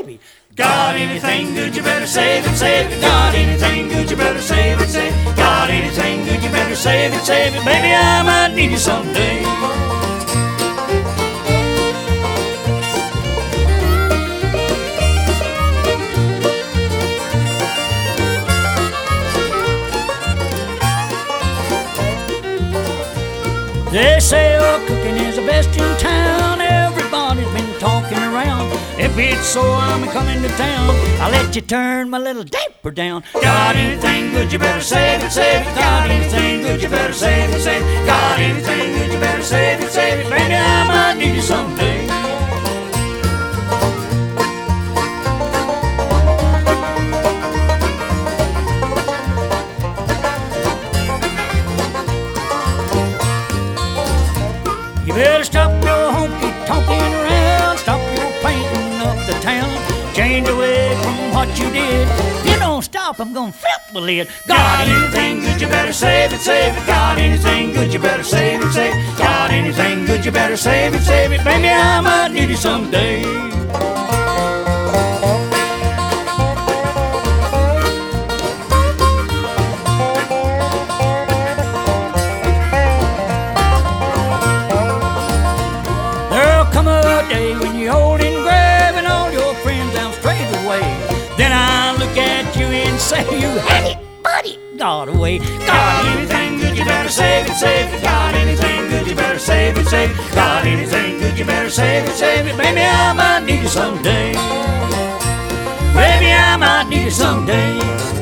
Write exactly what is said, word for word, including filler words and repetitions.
baby. Got anything good, you better save it, save it. Got anything good, you better save it, save it. Got anything good, you better save it, save it. Baby, I might need you someday. They say oh, cooking is the best in town. Everybody's been talking around. If it's so, I'm coming to town. I'll let you turn my little damper down. Got anything good, you better save it, save it. Got anything good, you better save it, save it. Got anything good, you better save it, save it. Baby, I might need you someday. You better stop your honky-tonking around. Stop your painting up the town. Change away from what you did. If you don't stop, I'm gonna flip the lid. Got anything good, you better save it, save it. Got anything good, you better save it, save it. Got anything good, you better save it, save it. Baby, I might need you someday. Come a day when you're old and gray and all your friends down straight away. Then I look at you and say you had it, buddy, got away. Got anything good, you better save it, save it. Got anything good, you better save it, save it. Got anything good, you better save it, save it. Baby, I might need you someday. Baby, I might need you someday.